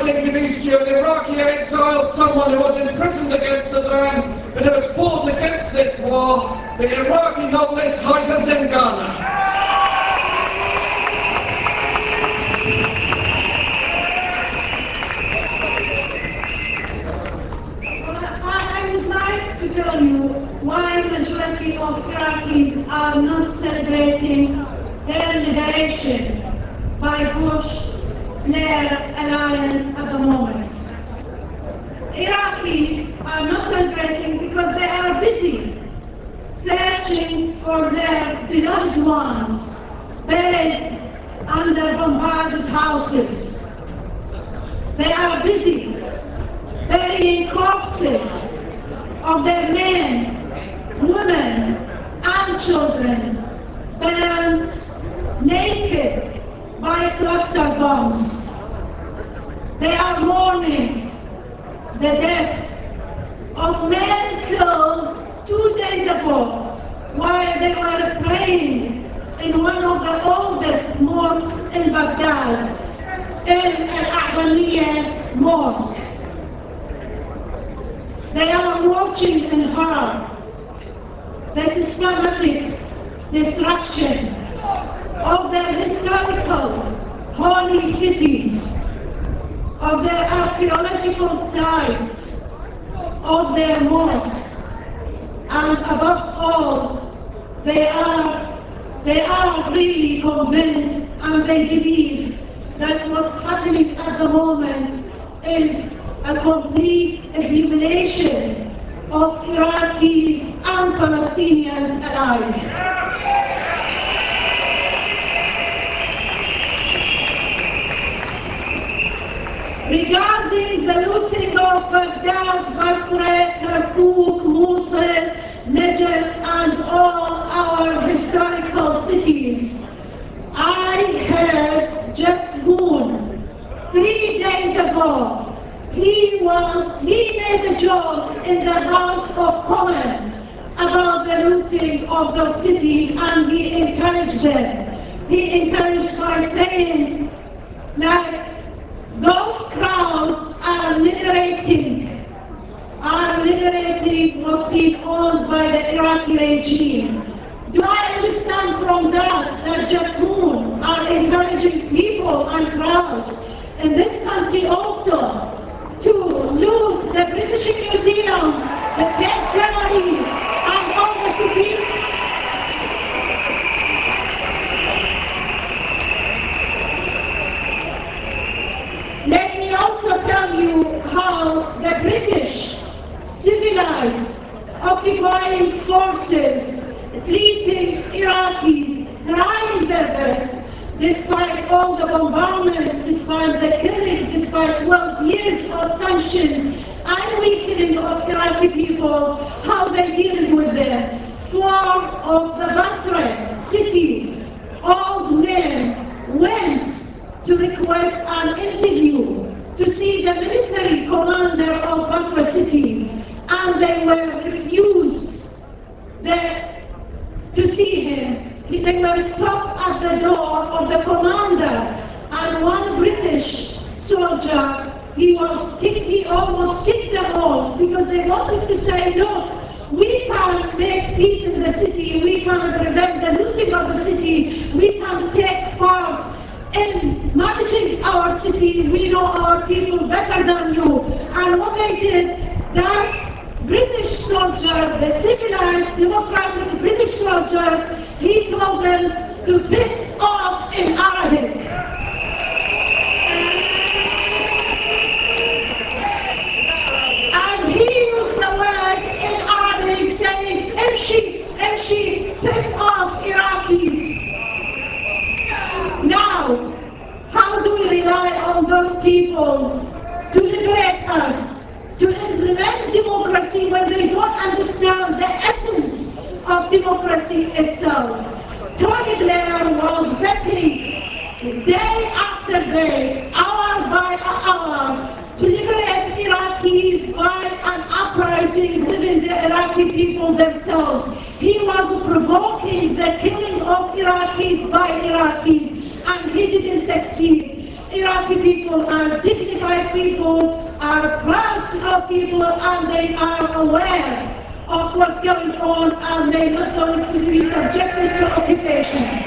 introduce to you an Iraqi exile, someone who was imprisoned against Saddam, but who has fought against this war, the Iraqi novelist Haidar Zingana. I would like to tell you why the majority of Iraqis are not celebrating their liberation by Bush-Blair alliance at the moment. Iraqis are not celebrating because they are busy searching for their beloved ones buried under bombarded houses. They are busy burying corpses of their men, women, and children burned naked by cluster bombs. They are mourning the death of men killed 2 days ago while they were praying in one of the oldest mosques in Baghdad, in Al-A'dhamiyya Mosque. They are watching in horror the systematic destruction of their historical holy cities, of their archaeological sites, of their mosques, and above all, they are really convinced and they believe that what's happening at the moment is a complete humiliation of Iraqis and Palestinians alike. Regarding the looting of Baghdad, Basra, Kirkuk, Mosul, Najaf, and all our historical cities, I heard Jeff Moon 3 days ago. He made a joke in the House of Commons about the looting of those cities, and he encouraged them. He encouraged by saying, like, those crowds are liberating what's being owned by the Iraqi regime. Do I understand from that Jeff Moon are encouraging people and crowds in this country also to loot the British Museum, the Tate Gallery, and all the cities? Let me also tell you how the British civilized occupying forces treating Iraqis, trying their best, despite all the bombardment, despite the killing, despite 12 years of sanctions and weakening of Iraqi people, how they deal with them. 4 of the Basra city old men went to request an interview to see the military commander of Basra city, and they were refused to see him. They were stopped at the door of the commander, and one British soldier, he almost kicked them off because they wanted to say, look, we can make peace in the city, we can prevent the looting of the city, we can take part in managing our city, we know our people better than you. And what they did, that British soldier, the civilized, democratic British soldiers, he told them to piss off in Arabic. And he used the word in Arabic saying, Emshi, piss off Iraqis. Now, how do we rely on those people to liberate us, to implement democracy when they don't understand the essence of democracy itself? Tony Blair was betting day after day, hour by hour, to liberate Iraqis by an uprising within the Iraqi people themselves. He was provoking the killing of Iraqis by Iraqis, and he didn't succeed. Iraqi people are dignified people, are proud people, and they are aware of what's going on, and they're not going to be subjected to occupation.